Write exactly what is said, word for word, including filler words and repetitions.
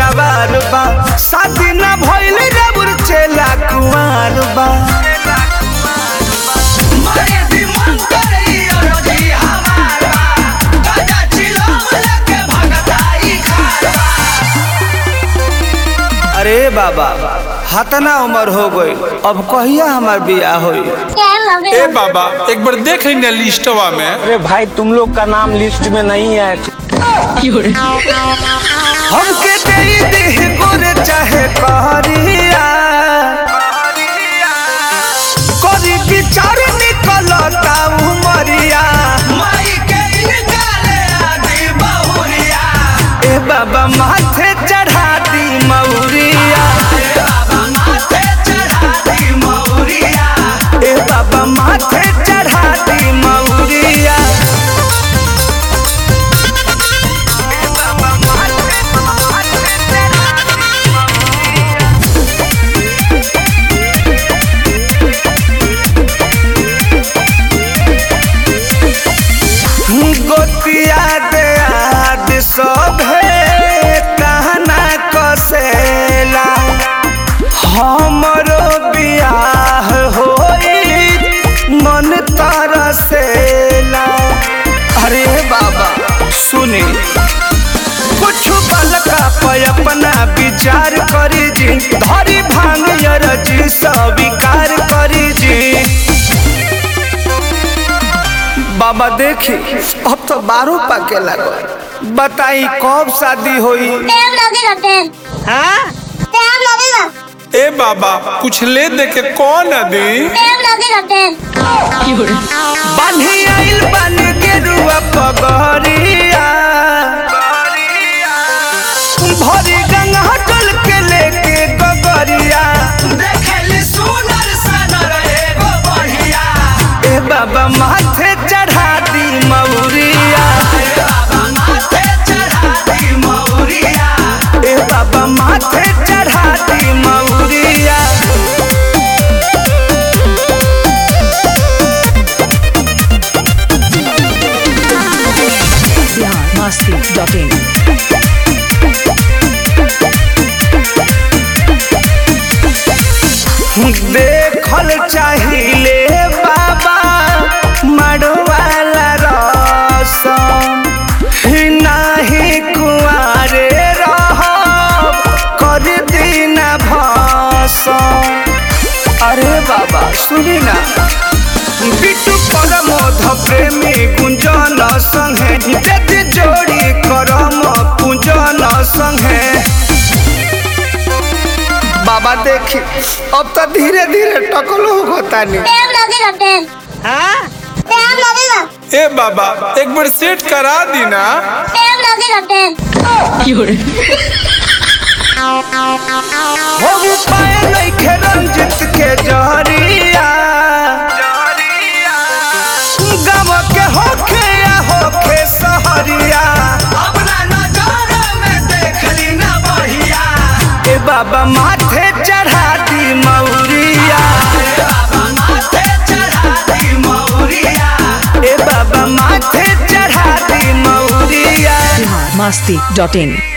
सुकाबार बा शादी ना भइल रे चेला कुंवार बा अरे बाबा हतना उम्र हो गई अब कहिया हमार बियाह होई। ए बाबा एक बार देख लेना लिस्टवा में। अरे भाई तुम लोग का नाम लिस्ट में नहीं है। हमके दे दे गोरे चाहे कहरिया कोरी विचार निकलता उमरिया माई के निकाले आदि बहुरिया ए बाबा माथे चढ़ा दी मौरिया ए बाबा माथे चढ़ा दी मौरिया ए बाबा माथे चढ़ा दी मौरिया कहना कसेला हमरो बियाह होई मन तरसेला। अरे बाबा सुनी कुछ बलका पे अपना विचार करी जी धरी भांग जी स्वीकार करी जी बाबा देखी अब तो बारू पाके लगो बताई कब शादी होई। टाइम लगेगा हाँ? टाइम लगेगा। ए बाबा कुछ ले दे के कौन अदी टाइम लगेगा टाइम। बान्ही आइल बन के रुआ पगरिया भरी गंगा हटल के लेके गगरिया देखली सुनर सनर एगो बढ़िया ए बाबा माथे चढ़ा दी मौरिया ए बाबा माथे चढ़ा दी मौरिया ए बाबा माथे चढ़ा दी मौरिया मस्ती डॉट इन देखल चाहिए बाबा मड़वाला रसम नाही कुआरे रह कर दीना भसम। अरे बाबा सुनी ना बिटू परमोध प्रेमी गुंजन संगे दे जोड़ी करम पूजन संगे बाबा देखी अब तो धीरे धीरे टकलो होता नहीं। टाइम लगेगा टाइम। हाँ? टाइम लगेगा। ए बाबा एक बार सेट करा दी ना। टाइम लगेगा टाइम। हो पाए नहीं खे रंजित के जहरिया गम के होखे या होखे सहरिया अपना नजर में देख ली ना बढ़िया ए बाबा माथे चढ़ा दी मौरिया ए बाबा माथे चढ़ा दी मौरिया ए बाबा माथे चढ़ा दी मौरिया मस्ती डॉट इन।